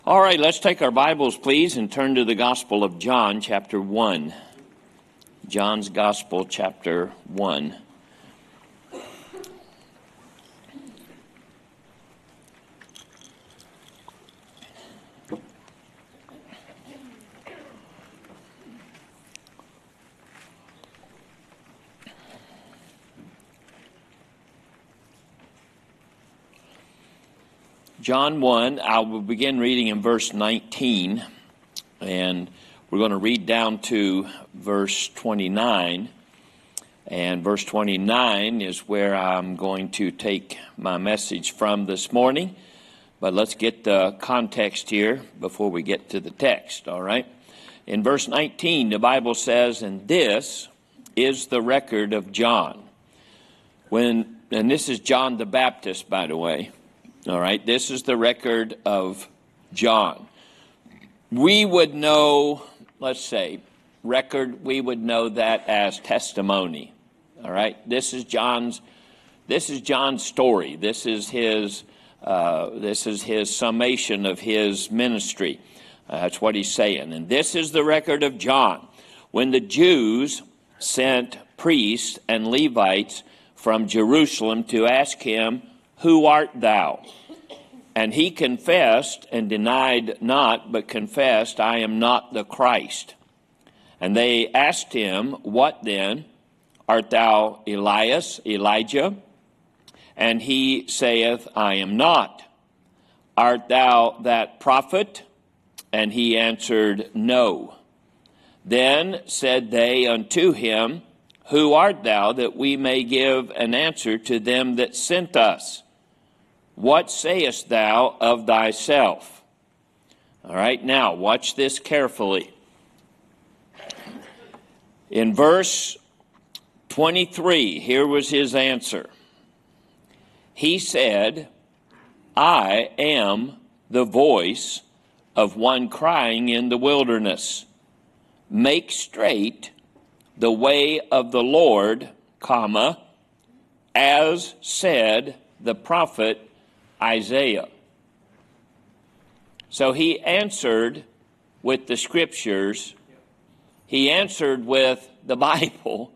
All right, let's take our Bibles, please, and turn to the Gospel of John, chapter 1. John's Gospel, chapter 1. John 1, I will begin reading in verse 19, and we're going to read down to verse 29, and verse 29 is where I'm going to take my message from this morning, but let's get the context here before we get to the text, all right? In verse 19, the Bible says, "And this is the record of John." And this is John the Baptist, by the way. All right, this is the record of John. We would know, let's say, we would know that as testimony. All right, this is John's story. This is his summation of his ministry. That's what he's saying. And this is the record of John. When the Jews sent priests and Levites from Jerusalem to ask him, "Who art thou?" And he confessed and denied not, but confessed, "I am not the Christ." And they asked him, "What then? Art thou Elijah? And he saith, "I am not." "Art thou that prophet?" And he answered, "No." Then said they unto him, "Who art thou, that we may give an answer to them that sent us? What sayest thou of thyself?" All right, now watch this carefully. In verse 23, here was his answer. He said, "I am the voice of one crying in the wilderness, make straight the way of the Lord, comma, as said the prophet Isaiah." So he answered with the scriptures. He answered with the Bible.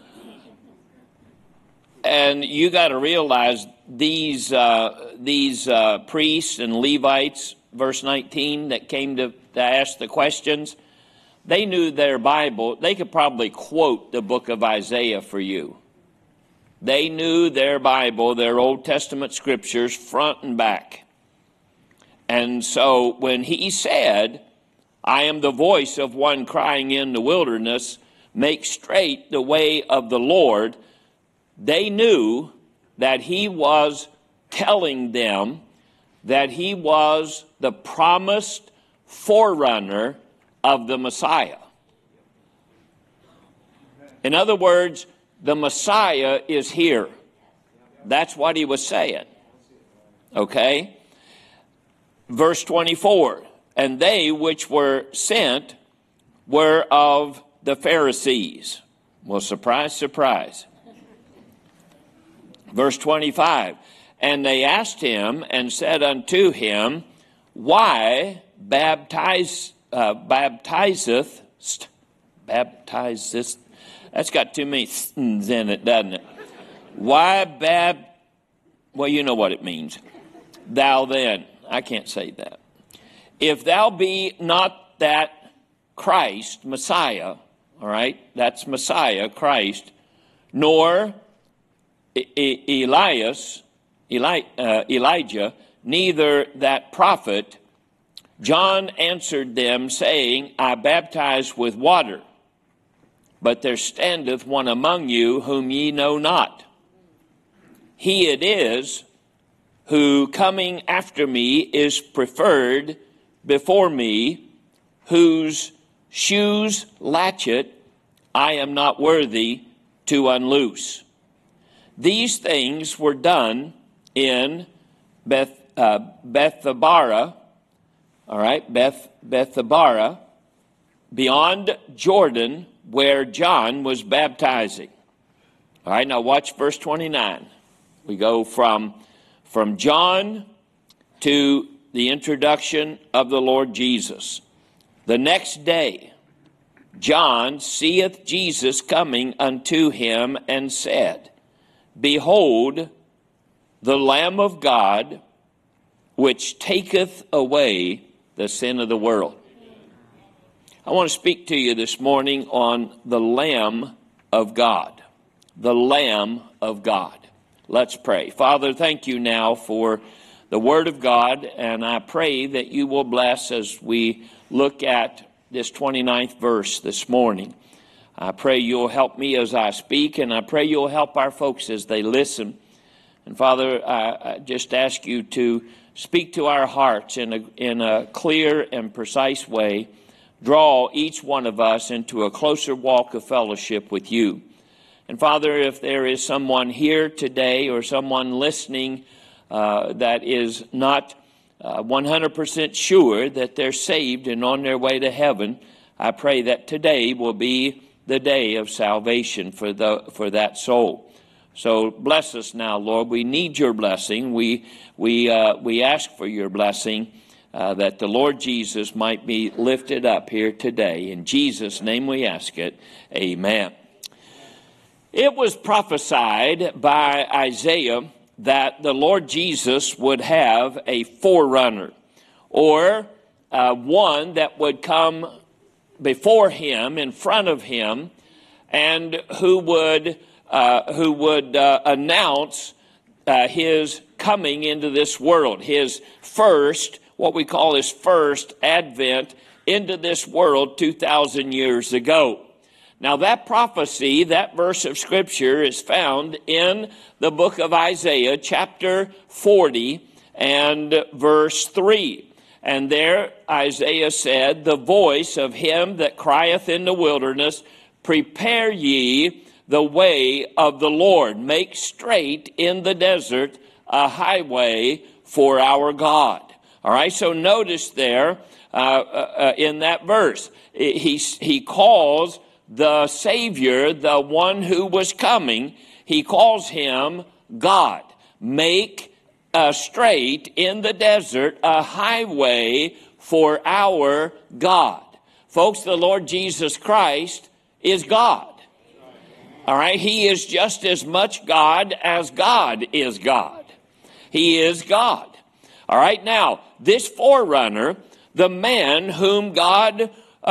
And you got to realize these priests and Levites, verse 19, that came to ask the questions, they knew their Bible. They could probably quote the book of Isaiah for you. They knew their Bible, their Old Testament scriptures, front and back. And so when he said, "I am the voice of one crying in the wilderness, make straight the way of the Lord," they knew that he was telling them that he was the promised forerunner of the Messiah. In other words, the Messiah is here. That's what he was saying. Okay? Verse 24, "And they which were sent were of the Pharisees." Well, surprise, surprise. Verse 25, "And they asked him and said unto him, Why baptizeth? That's got too many th's in it, doesn't it? Why well, you know what it means. Thou then. I can't say that. If thou be not that Christ, Messiah, all right, that's Messiah, Christ, nor Elijah, neither that prophet, John answered them, saying, I baptize with water, but there standeth one among you whom ye know not. He it is who coming after me is preferred before me, whose shoes latchet I am not worthy to unloose. These things were done in Bethabara, all right, Bethabara, beyond Jordan, where John was baptizing. All right, now watch verse 29. We go from John to the introduction of the Lord Jesus. The next day, John seeth Jesus coming unto him, and said, Behold, the Lamb of God, which taketh away the sin of the world. I want to speak to you this morning on the Lamb of God. The Lamb of God. Let's pray. Father, thank you now for the Word of God, and I pray that you will bless as we look at this 29th verse this morning. I pray you'll help me as I speak, and I pray you'll help our folks as they listen. And Father, I just ask you to speak to our hearts in a clear and precise way. Draw each one of us into a closer walk of fellowship with you. And Father, if there is someone here today or someone listening that is not 100% sure that they're saved and on their way to heaven, I pray that today will be the day of salvation for that soul. So bless us now, Lord. We need your blessing. We ask for your blessing that the Lord Jesus might be lifted up here today. In Jesus' name we ask it. Amen. It was prophesied by Isaiah that the Lord Jesus would have a forerunner, or one that would come before him, in front of him, and who would announce his coming into this world, his first, what we call his first advent into this world 2,000 years ago. Now that prophecy, that verse of Scripture, is found in the book of Isaiah, chapter 40 and verse 3. And there Isaiah said, The voice of him that crieth in the wilderness, Prepare ye the way of the Lord. Make straight in the desert a highway for our God. All right, so notice there in that verse, he calls the Savior, the one who was coming, he calls him God. Make straight in the desert a highway for our God. Folks, the Lord Jesus Christ is God. All right, he is just as much God as God is God. He is God. All right, now, this forerunner, the man whom God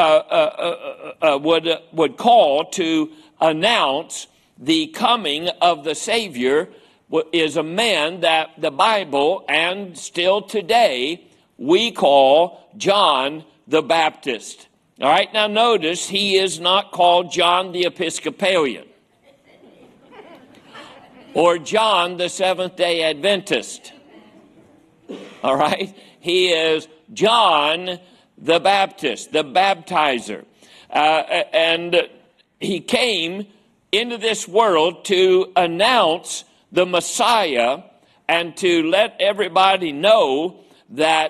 would call to announce the coming of the Savior, is a man that the Bible, and still today, we call John the Baptist. All right, now notice he is not called John the Episcopalian or John the Seventh-day Adventist. All right, he is John the Baptist, the baptizer. And he came into this world to announce the Messiah and to let everybody know that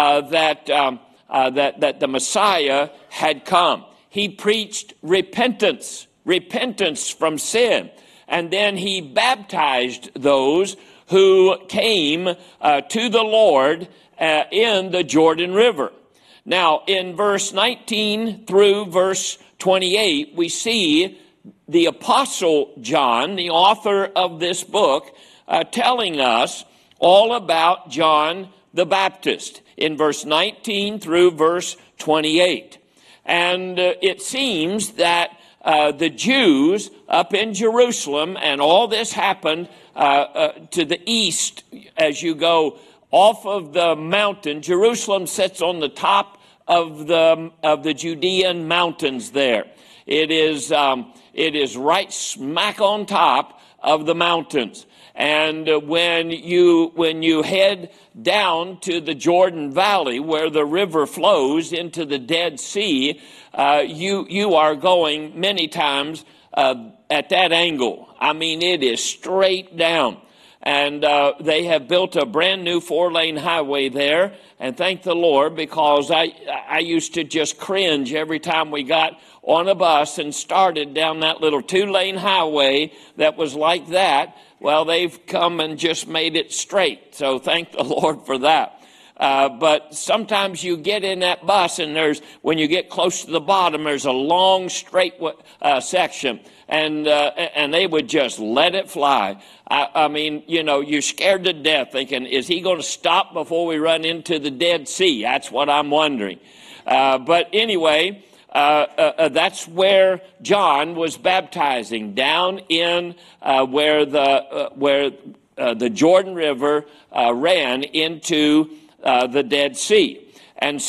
the Messiah had come. He preached repentance from sin. And then he baptized those who came to the Lord in the Jordan River. Now, in verse 19 through verse 28, we see the Apostle John, the author of this book, telling us all about John the Baptist in verse 19 through verse 28. And it seems that the Jews up in Jerusalem, and all this happened to the east as you go off of the mountain. Jerusalem sits on the top of the Judean mountains there. It is right smack on top of the mountains. And when you head down to the Jordan Valley, where the river flows into the Dead Sea, you are going many times at that angle. I mean, it is straight down. And they have built a brand new 4-lane highway there. And thank the Lord, because I used to just cringe every time we got on a bus and started down that little 2-lane highway that was like that. Well, they've come and just made it straight. So thank the Lord for that. But sometimes you get in that bus and when you get close to the bottom, there's a long straight section, and they would just let it fly. I mean, you're scared to death thinking, is he going to stop before we run into the Dead Sea? That's what I'm wondering. But anyway, that's where John was baptizing, down in where the Jordan River ran into the Dead Sea. And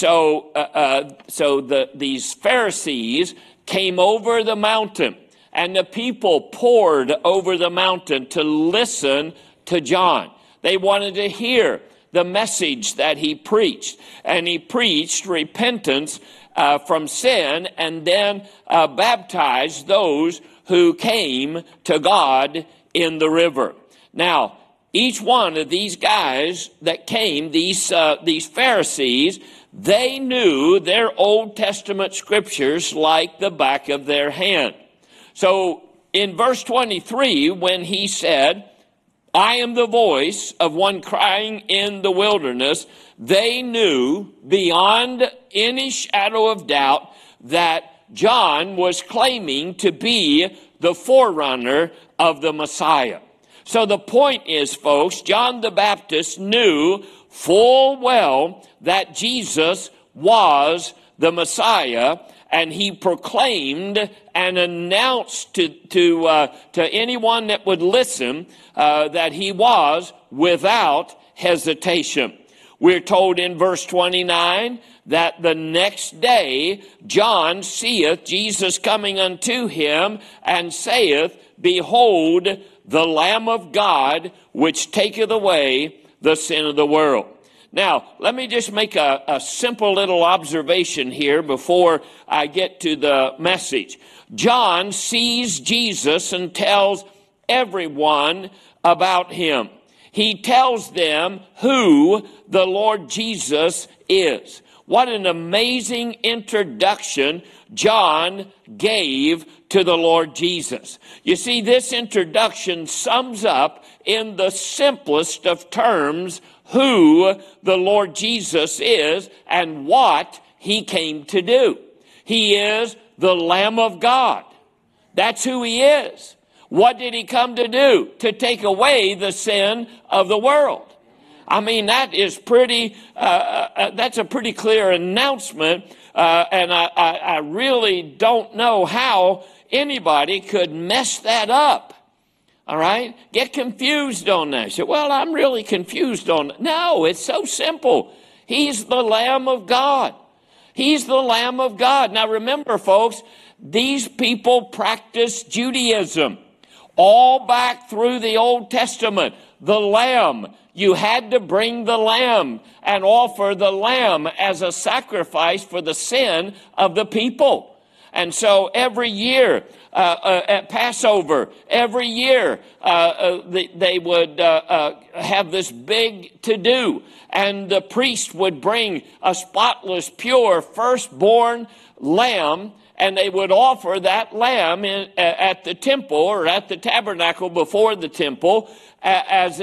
so these Pharisees came over the mountain, and the people poured over the mountain to listen to John. They wanted to hear the message that he preached. And he preached repentance from sin, and then baptized those who came to God in the river. Now, each one of these guys that came, these Pharisees, they knew their Old Testament scriptures like the back of their hand. So in verse 23, when he said, I am the voice of one crying in the wilderness, they knew beyond any shadow of doubt that John was claiming to be the forerunner of the Messiah. So the point is, folks, John the Baptist knew full well that Jesus was the Messiah, and he proclaimed and announced to anyone that would listen that he was without hesitation. We're told in verse 29 that the next day John seeth Jesus coming unto him, and saith, Behold, the Lamb of God, which taketh away the sin of the world. Now, let me just make a simple little observation here before I get to the message. John sees Jesus and tells everyone about him. He tells them who the Lord Jesus is. What an amazing introduction John gave to the Lord Jesus. You see, this introduction sums up in the simplest of terms who the Lord Jesus is and what he came to do. He is the Lamb of God. That's who he is. What did he come to do? To take away the sin of the world. I mean, that is that's a pretty clear announcement, and I really don't know how anybody could mess that up. All right? Get confused on that. Say, well, I'm really confused on it. No, it's so simple. He's the Lamb of God. He's the Lamb of God. Now remember, folks, these people practiced Judaism all back through the Old Testament. The lamb, you had to bring the lamb and offer the lamb as a sacrifice for the sin of the people. And so every year at Passover, every year they would have this big to-do. And the priest would bring a spotless, pure, firstborn lamb, and they would offer that lamb at the temple or at the tabernacle before the temple as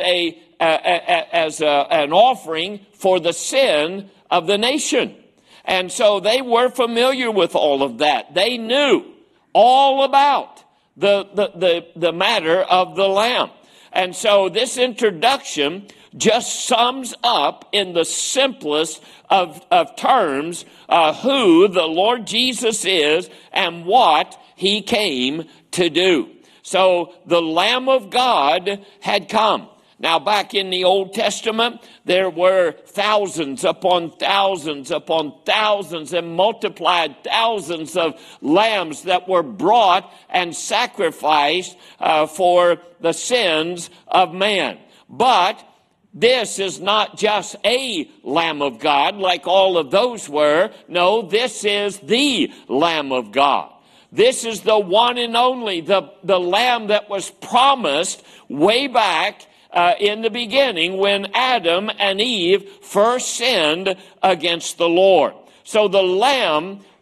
an offering for the sin of the nation. And so they were familiar with all of that. They knew all about the matter of the lamb. And so this introduction just sums up in the simplest of terms who the Lord Jesus is and what he came to do. So the Lamb of God had come. Now, back in the Old Testament, there were thousands upon thousands upon thousands and multiplied thousands of lambs that were brought and sacrificed for the sins of man. But this is not just a Lamb of God like all of those were. No, this is the Lamb of God. This is the one and only, the Lamb that was promised way back in the beginning when Adam and Eve first sinned against the Lord. So the Lamb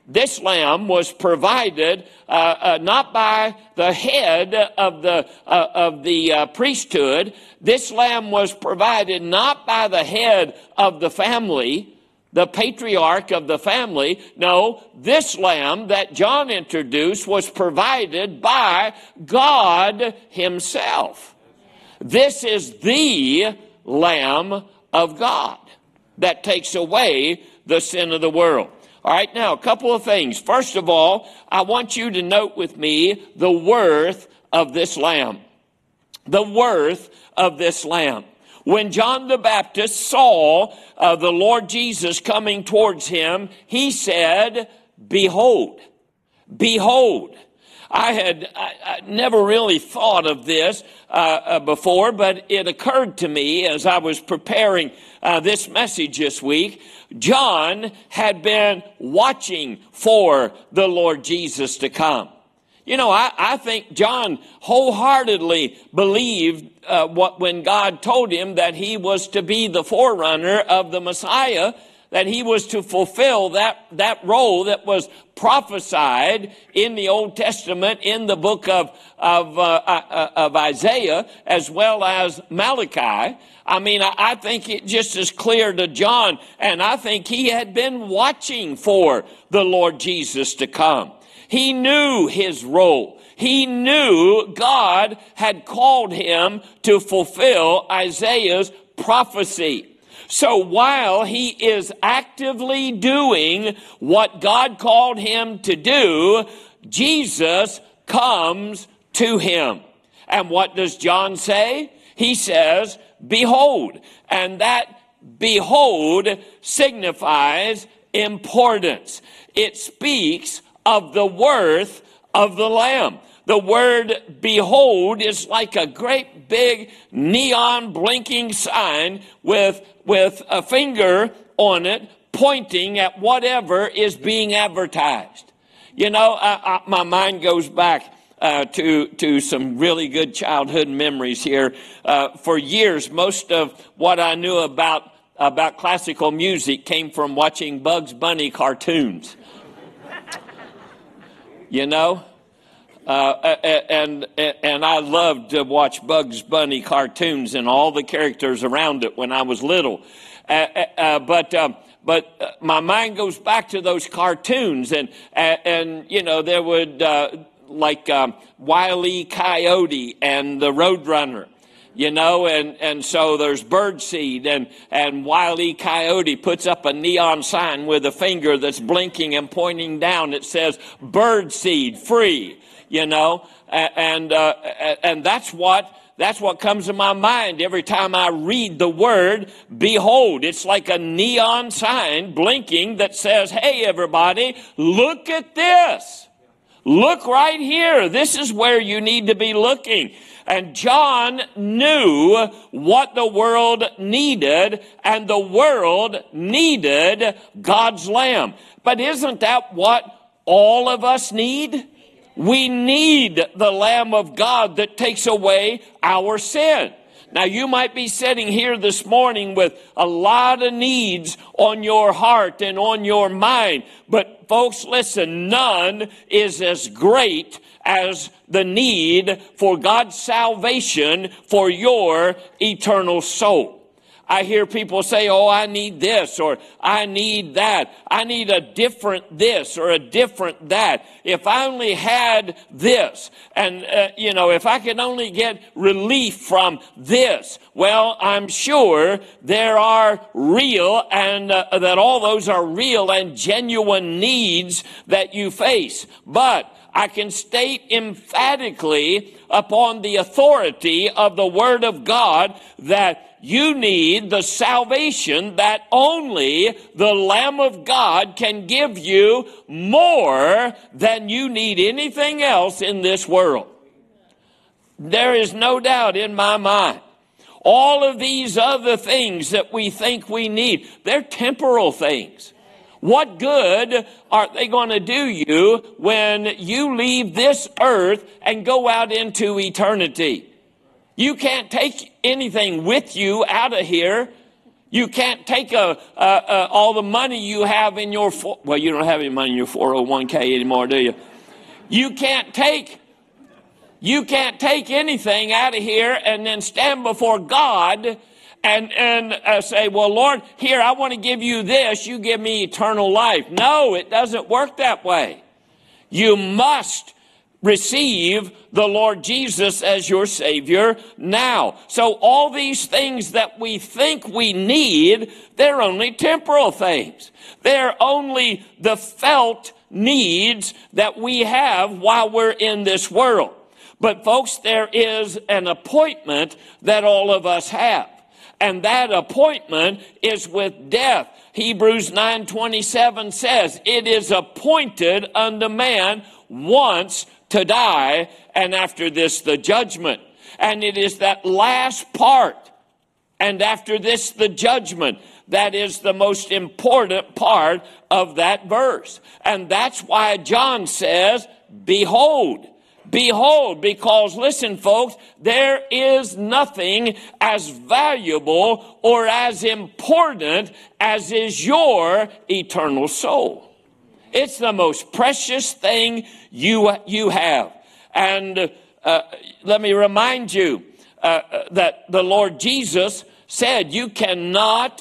This lamb was provided not by the head of the priesthood. This lamb was provided not by the head of the family, the patriarch of the family. No, this lamb that John introduced was provided by God himself. This is the Lamb of God that takes away the sin of the world. All right, now, a couple of things. First of all, I want you to note with me the worth of this lamb. The worth of this lamb. When John the Baptist saw the Lord Jesus coming towards him, he said, "Behold, behold." I never really thought of this before, but it occurred to me as I was preparing this message this week. John had been watching for the Lord Jesus to come. You know, I think John wholeheartedly believed when God told him that he was to be the forerunner of the Messiah, that he was to fulfill that role that was prophesied in the Old Testament in the book of Isaiah as well as Malachi. I mean, I think it just as clear to John, and I think he had been watching for the Lord Jesus to come. He knew his role. He knew God had called him to fulfill Isaiah's prophecy. So while he is actively doing what God called him to do, Jesus comes to him. And what does John say? He says, "Behold." And that "behold" signifies importance. It speaks of the worth of the Lamb. The word "behold" is like a great big neon blinking sign with a finger on it pointing at whatever is being advertised. You know, my mind goes back to some really good childhood memories here. For years, most of what I knew about classical music came from watching Bugs Bunny cartoons. You know? And I loved to watch Bugs Bunny cartoons and all the characters around it when I was little. But my mind goes back to those cartoons, and you know, there would like Wile E. Coyote and the Roadrunner. You know, and so there's birdseed, and Wile E. Coyote puts up a neon sign with a finger that's blinking and pointing down. It says birdseed free. You know, and that's what comes to my mind every time I read the word "behold." It's like a neon sign blinking that says, "Hey, everybody, look at this. Look right here. This is where you need to be looking." And John knew what the world needed, and the world needed God's Lamb. But isn't that what all of us need? We need the Lamb of God that takes away our sin. Now, you might be sitting here this morning with a lot of needs on your heart and on your mind. But folks, listen, none is as great as the need for God's salvation for your eternal soul. I hear people say, "Oh, I need this," or "I need that. I need a different this or a different that. If I only had this, and, you know, if I could only get relief from this." Well, I'm sure there are real and that all those are real and genuine needs that you face. But I can state emphatically upon the authority of the Word of God that you need the salvation that only the Lamb of God can give you, more than you need anything else in this world. There is no doubt in my mind. All of these other things that we think we need, they're temporal things. What good are they going to do you when you leave this earth and go out into eternity? You can't take anything with you out of here. You can't take all the money you have in your, well, you don't have any money in your 401k anymore, do you? You can't take anything out of here and then stand before God and say, well, Lord, here, I want to give you this. You give me eternal life. No, it doesn't work that way. You must receive the Lord Jesus as your Savior now. So all these things that we think we need, they're only temporal things. They're only the felt needs that we have while we're in this world. But folks, there is an appointment that all of us have. And that appointment is with death. Hebrews 9:27 says, it is appointed unto man once to die, and after this the judgment. And it is that last part, and after this the judgment, that is the most important part of that verse. And that's why John says, behold, behold, because listen, folks, there is nothing as valuable or as important as is your eternal soul. It's the most precious thing you have. And let me remind you that the Lord Jesus said you cannot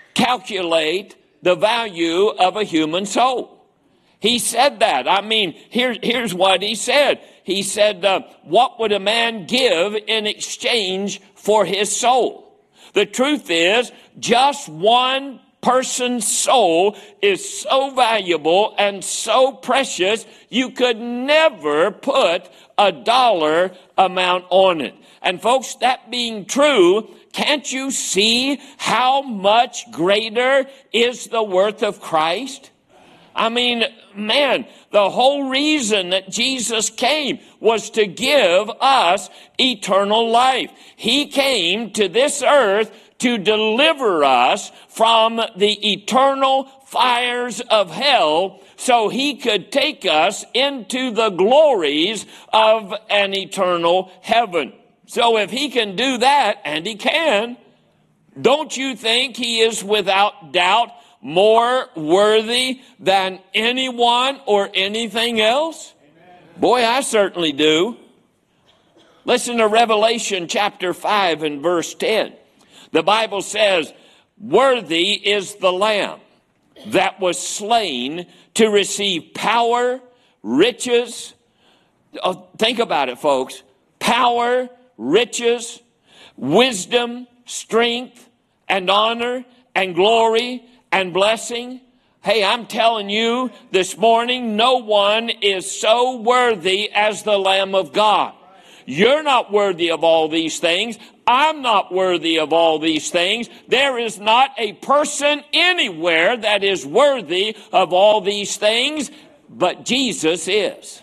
calculate the value of a human soul. He said that. I mean, here's what he said. He said, what would a man give in exchange for his soul? The truth is, just one person's soul is so valuable and so precious, you could never put a dollar amount on it. And folks, that being true, can't you see how much greater is the worth of Christ? I mean, man, the whole reason that Jesus came was to give us eternal life. He came to this earth to deliver us from the eternal fires of hell so he could take us into the glories of an eternal heaven. So if he can do that, and he can, don't you think he is without doubt more worthy than anyone or anything else? Amen. Boy, I certainly do. Listen to Revelation chapter 5 and verse 10. The Bible says, worthy is the Lamb that was slain to receive power, riches. Oh, think about it, folks. Power, riches, wisdom, strength, and honor, and glory, and blessing. Hey, I'm telling you this morning, no one is so worthy as the Lamb of God. You're not worthy of all these things. I'm not worthy of all these things. There is not a person anywhere that is worthy of all these things, but Jesus is.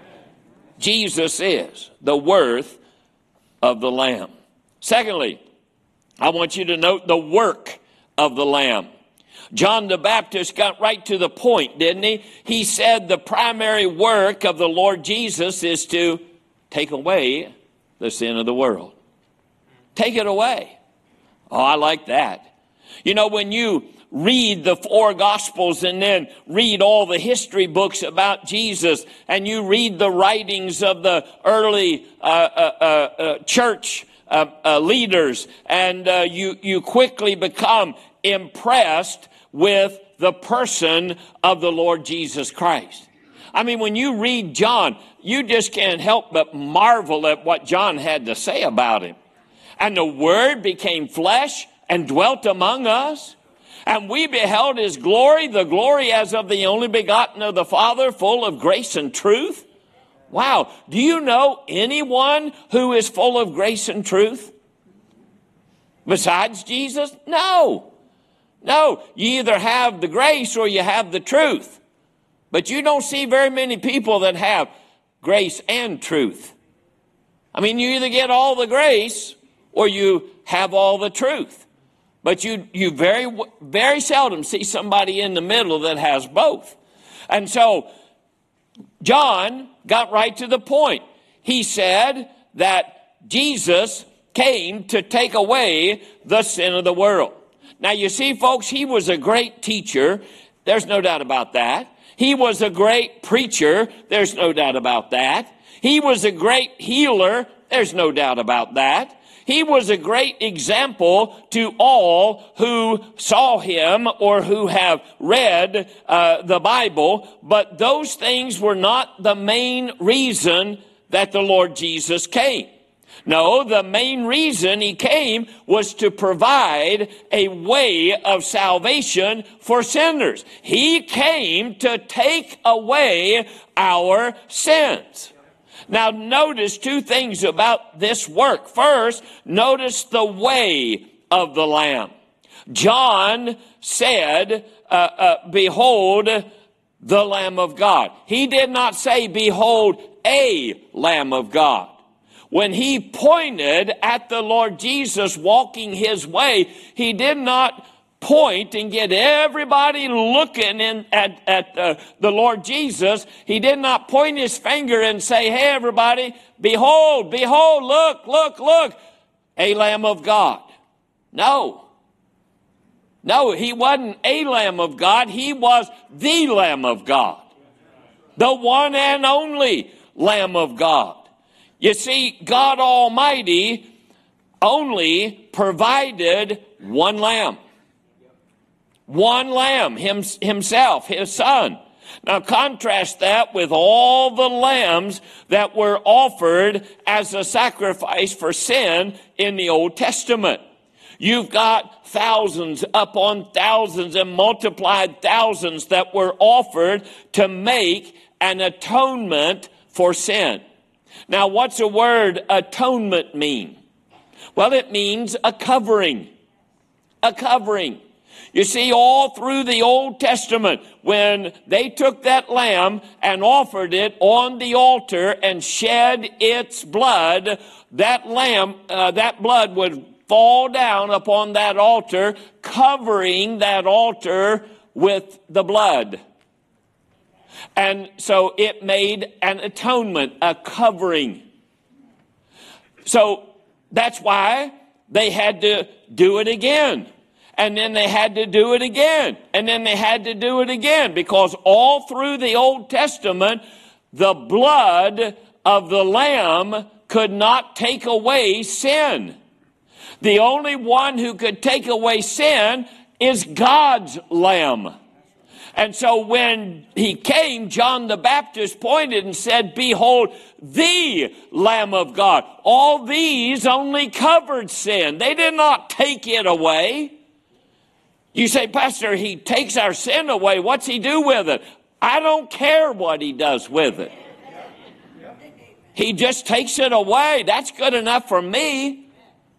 Jesus is the worth of the Lamb. Secondly, I want you to note the work of the Lamb. John the Baptist got right to the point, didn't he? He said the primary work of the Lord Jesus is to take away the sin of the world. Take it away. Oh, I like that. You know, when you read the four Gospels and then read all the history books about Jesus, and you read the writings of the early church leaders, and you quickly become impressed with the person of the Lord Jesus Christ. I mean, when you read John, you just can't help but marvel at what John had to say about him. And the Word became flesh and dwelt among us. And we beheld his glory, the glory as of the only begotten of the Father, full of grace and truth. Wow. Do you know anyone who is full of grace and truth besides Jesus? No. No. You either have the grace or you have the truth. But you don't see very many people that have grace and truth. I mean, you either get all the grace or you have all the truth. But you very, very seldom see somebody in the middle that has both. And so John got right to the point. He said that Jesus came to take away the sin of the world. Now, you see, folks, he was a great teacher. There's no doubt about that. He was a great preacher. There's no doubt about that. He was a great healer. There's no doubt about that. He was a great example to all who saw him or who have read the Bible. But those things were not the main reason that the Lord Jesus came. No, the main reason he came was to provide a way of salvation for sinners. He came to take away our sins. Now, notice two things about this work. First, notice the way of the Lamb. John said, behold, the Lamb of God. He did not say, behold, a Lamb of God. When he pointed at the Lord Jesus walking his way, he did not point and get everybody looking at the Lord Jesus. He did not point his finger and say, hey, everybody, behold, behold, look, a Lamb of God. No, he wasn't a Lamb of God. He was the Lamb of God, the one and only Lamb of God. You see, God Almighty only provided one lamb. One lamb, himself, his son. Now contrast that with all the lambs that were offered as a sacrifice for sin in the Old Testament. You've got thousands upon thousands and multiplied thousands that were offered to make an atonement for sin. Now, what's the word atonement mean? Well, it means a covering. A covering. You see, all through the Old Testament, when they took that lamb and offered it on the altar and shed its blood, that blood would fall down upon that altar, covering that altar with the blood. And so it made an atonement, a covering. So that's why they had to do it again. And then they had to do it again. And then they had to do it again. Because all through the Old Testament, the blood of the Lamb could not take away sin. The only one who could take away sin is God's Lamb. And so when he came, John the Baptist pointed and said, behold, the Lamb of God. All these only covered sin. They did not take it away. You say, Pastor, he takes our sin away. What's he do with it? I don't care what he does with it. He just takes it away. That's good enough for me.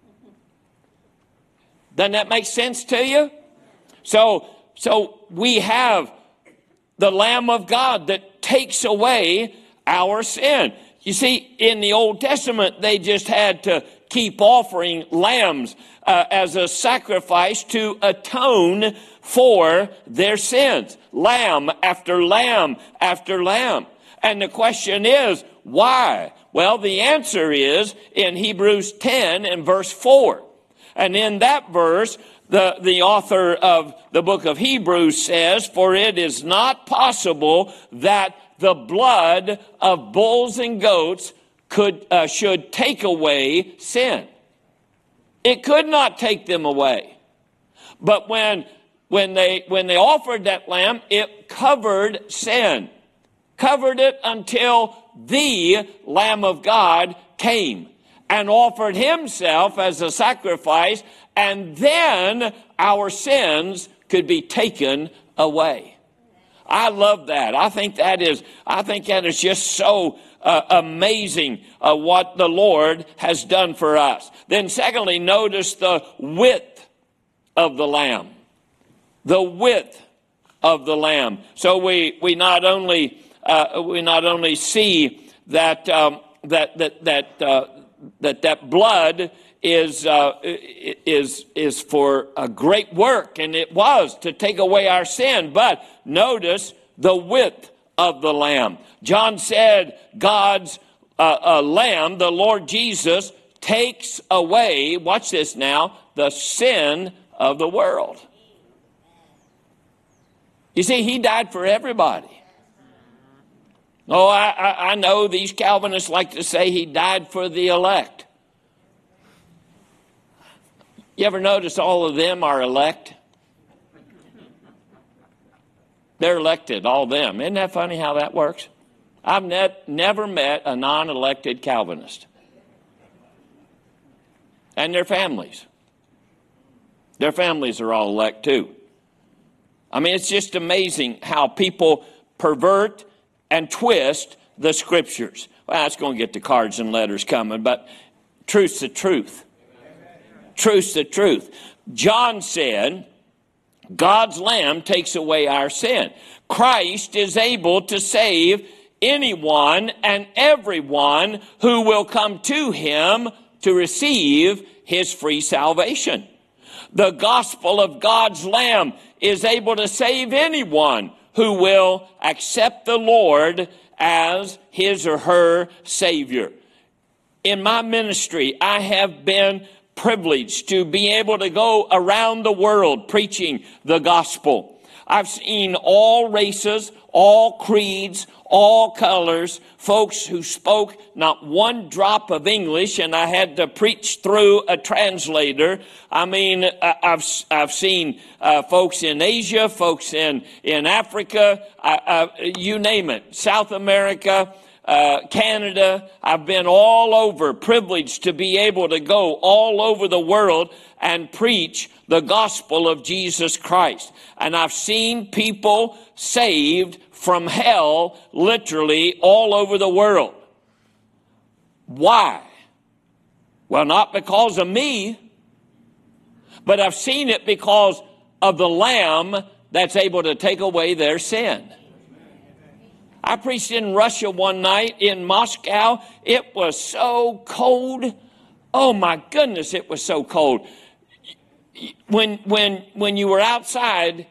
Doesn't that make sense to you? So we have the Lamb of God that takes away our sin. You see, in the Old Testament, they just had to keep offering lambs as a sacrifice to atone for their sins. Lamb after lamb after lamb. And the question is, why? Well, the answer is in Hebrews 10 and verse 4. And in that verse, the author of the book of Hebrews says, for it is not possible that the blood of bulls and goats should take away sin. It could not take them away. But when they offered that lamb, it covered sin. Covered it until the Lamb of God came and offered himself as a sacrifice, and then our sins could be taken away. I love that. I think that is just so amazing what the Lord has done for us. Then secondly, notice the width of the Lamb. The width of the Lamb. So we not only see that that blood is for a great work, and it was to take away our sin. But notice the width of the Lamb. John said God's Lamb, the Lord Jesus, takes away, watch this now, the sin of the world. You see, he died for everybody. Oh, I know these Calvinists like to say he died for the elect. You ever notice all of them are elect? They're elected, all of them. Isn't that funny how that works? I've never met a non-elected Calvinist. And their families. Their families are all elect too. I mean, it's just amazing how people pervert and twist the scriptures. Well, that's going to get the cards and letters coming, but truth's the truth. Truth's the truth. John said, God's Lamb takes away our sin. Christ is able to save anyone and everyone who will come to him to receive his free salvation. The gospel of God's Lamb is able to save anyone who will accept the Lord as his or her Savior. In my ministry, I have been privileged to be able to go around the world preaching the gospel. I've seen all races, all creeds, all colors, folks who spoke not one drop of English, and I had to preach through a translator. I mean, I've seen folks in Asia, folks in Africa, you name it, South America, Canada. I've been all over, privileged to be able to go all over the world and preach the gospel of Jesus Christ. And I've seen people saved from hell literally all over the world. Why? Well, not because of me, but I've seen it because of the Lamb that's able to take away their sin. I preached in Russia one night in Moscow. It was so cold. Oh my goodness, it was so cold. When you were outside,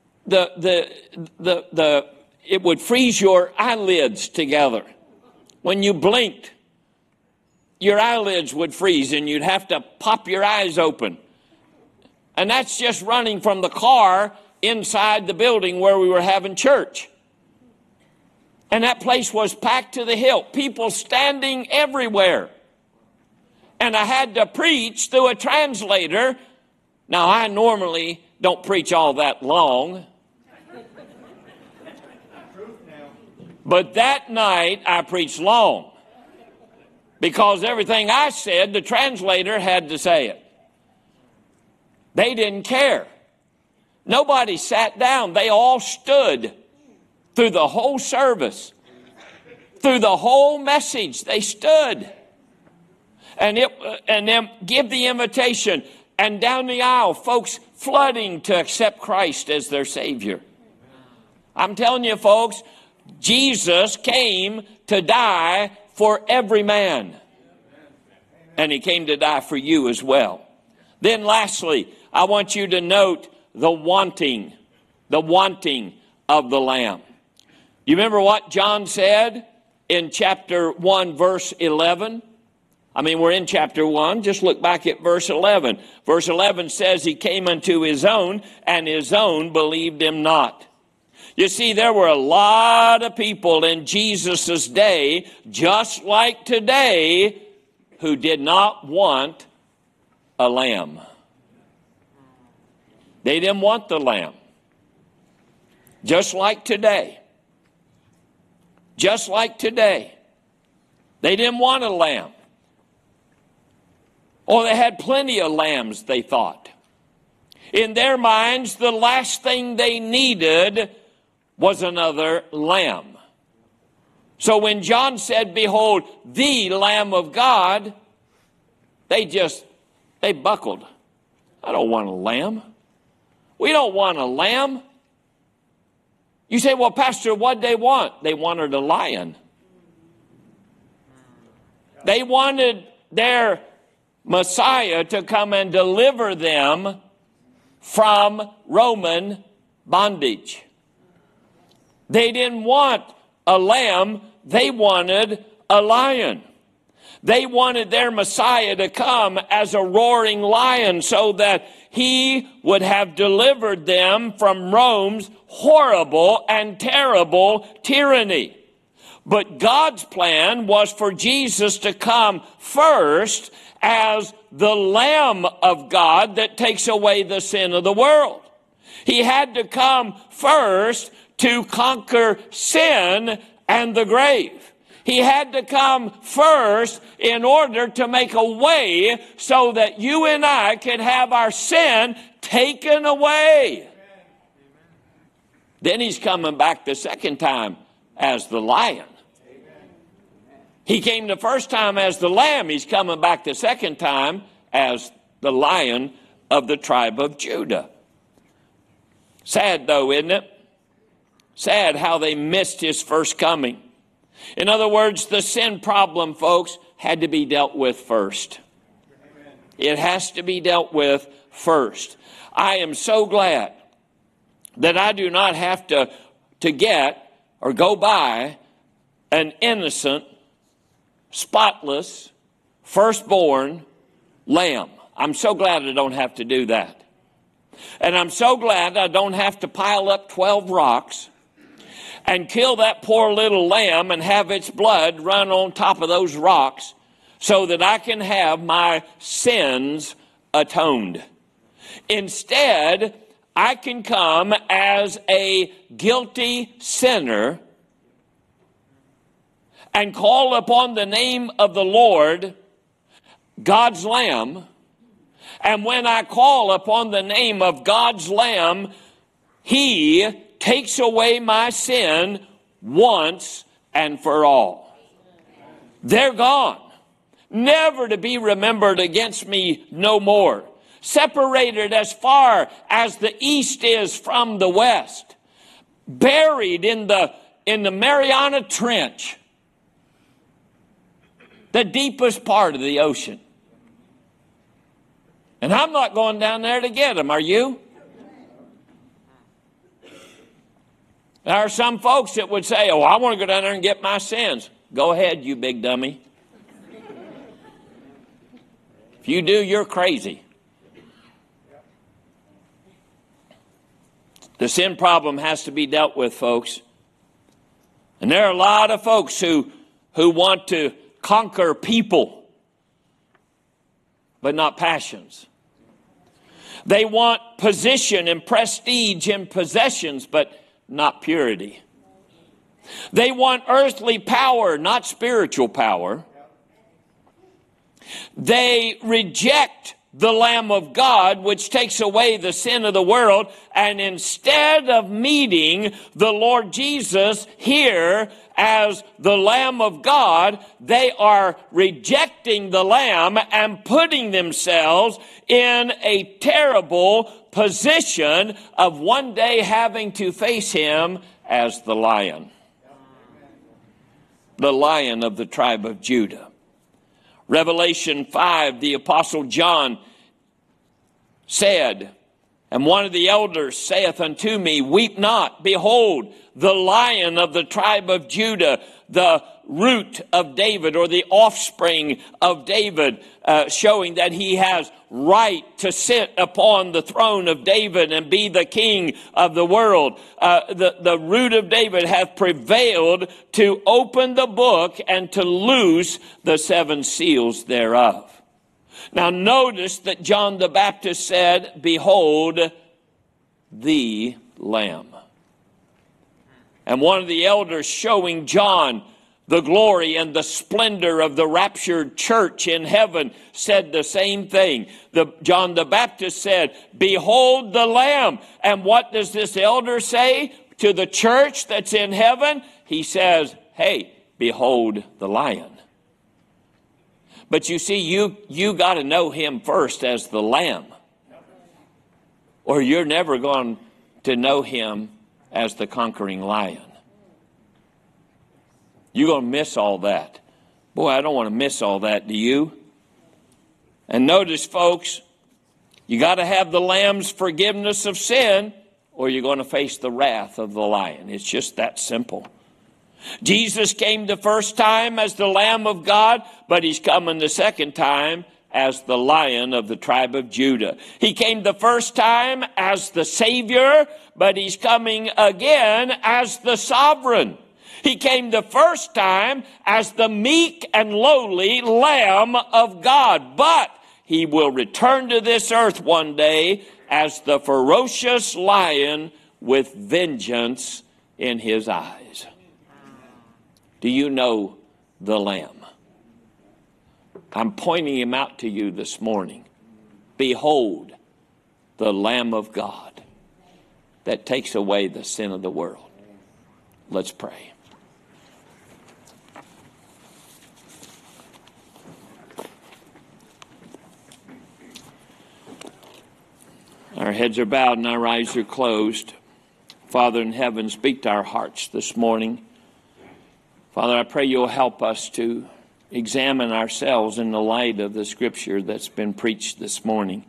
it would freeze your eyelids together. When you blinked, your eyelids would freeze and you'd have to pop your eyes open. And that's just running from the car inside the building where we were having church. And that place was packed to the hilt, people standing everywhere. And I had to preach through a translator. Now, I normally don't preach all that long. But that night, I preached long. Because everything I said, the translator had to say it. They didn't care. Nobody sat down. They all stood through the whole service. Through the whole message, they stood. And then give the invitation. And down the aisle, folks flooding to accept Christ as their Savior. I'm telling you, folks, Jesus came to die for every man. And he came to die for you as well. Then lastly, I want you to note the wanting of the Lamb. You remember what John said in chapter 1, verse 11? I mean, we're in chapter 1. Just look back at verse 11. Verse 11 says he came unto his own, and his own believed him not. You see, there were a lot of people in Jesus' day, just like today, who did not want a lamb. They didn't want the lamb. Just like today. Just like today. They didn't want a lamb. Or they had plenty of lambs, they thought. In their minds, the last thing they needed was another lamb. So when John said, behold, the Lamb of God, they buckled. I don't want a lamb. We don't want a lamb. You say, well, Pastor, what'd they want? They wanted a lion. They wanted their Messiah to come and deliver them from Roman bondage. They didn't want a lamb, they wanted a lion. They wanted their Messiah to come as a roaring lion so that he would have delivered them from Rome's horrible and terrible tyranny. But God's plan was for Jesus to come first as the Lamb of God that takes away the sin of the world. He had to come first to conquer sin and the grave. He had to come first in order to make a way so that you and I could have our sin taken away. Then he's coming back the second time as the lion. He came the first time as the lamb. He's coming back the second time as the lion of the tribe of Judah. Sad though, isn't it? Sad how they missed his first coming. In other words, the sin problem, folks, had to be dealt with first. It has to be dealt with first. I am so glad that I do not have to get or go by an innocent, spotless, firstborn lamb. I'm so glad I don't have to do that. And I'm so glad I don't have to pile up 12 rocks and kill that poor little lamb and have its blood run on top of those rocks so that I can have my sins atoned. Instead, I can come as a guilty sinner and call upon the name of the Lord, God's Lamb. And when I call upon the name of God's Lamb, he takes away my sin once and for all. They're gone, never to be remembered against me no more. Separated as far as the east is from the west. Buried in the Mariana Trench, the deepest part of the ocean. And I'm not going down there to get them, are you? There are some folks that would say, oh, I want to go down there and get my sins. Go ahead, you big dummy. If you do, you're crazy. The sin problem has to be dealt with, folks. And there are a lot of folks who want to conquer people, but not passions. They want position and prestige and possessions, but not purity. They want earthly power, not spiritual power. They reject the Lamb of God, which takes away the sin of the world, and instead of meeting the Lord Jesus here as the Lamb of God, they are rejecting the Lamb and putting themselves in a terrible position of one day having to face him as the lion of the tribe of Judah. Revelation 5, the Apostle John said, and one of the elders saith unto me, weep not, behold, the Lion of the tribe of Judah, the root of David, or the offspring of David, showing that he has right to sit upon the throne of David and be the king of the world. The root of David hath prevailed to open the book and to loose the seven seals thereof. Now notice that John the Baptist said, behold, the Lamb. And one of the elders showing John the glory and the splendor of the raptured church in heaven said the same thing. John the Baptist said, behold the Lamb. And what does this elder say to the church that's in heaven? He says, hey, behold the Lion. But you see, you got to know him first as the Lamb, or you're never going to know him as the conquering Lion. You're going to miss all that. Boy, I don't want to miss all that, do you? And notice, folks, you got to have the Lamb's forgiveness of sin, or you're going to face the wrath of the Lion. It's just that simple. Jesus came the first time as the Lamb of God, but he's coming the second time as the Lion of the tribe of Judah. He came the first time as the Savior, but he's coming again as the Sovereign. He came the first time as the meek and lowly Lamb of God, but he will return to this earth one day as the ferocious lion with vengeance in his eyes. Do you know the Lamb? I'm pointing him out to you this morning. Behold, the Lamb of God that takes away the sin of the world. Let's pray. Our heads are bowed and our eyes are closed. Father in heaven, speak to our hearts this morning. Father, I pray you'll help us to examine ourselves in the light of the scripture that's been preached this morning.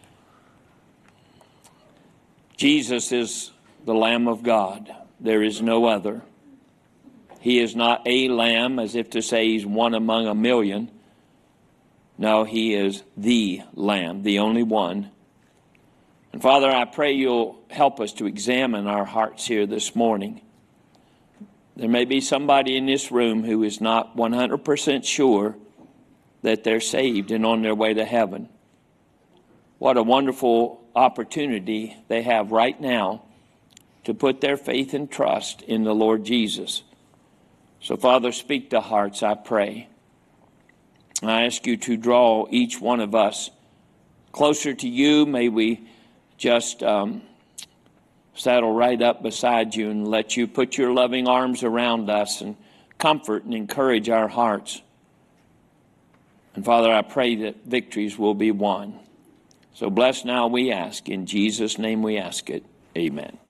Jesus is the Lamb of God. There is no other. He is not a lamb, as if to say he's one among a million. No, he is the Lamb, the only one. And Father, I pray you'll help us to examine our hearts here this morning. There may be somebody in this room who is not 100% sure that they're saved and on their way to heaven. What a wonderful opportunity they have right now to put their faith and trust in the Lord Jesus. So, Father, speak to hearts, I pray. I ask you to draw each one of us closer to you. May we just saddle right up beside you and let you put your loving arms around us and comfort and encourage our hearts. And Father, I pray that victories will be won. So bless now, we ask. In Jesus' name we ask it. Amen.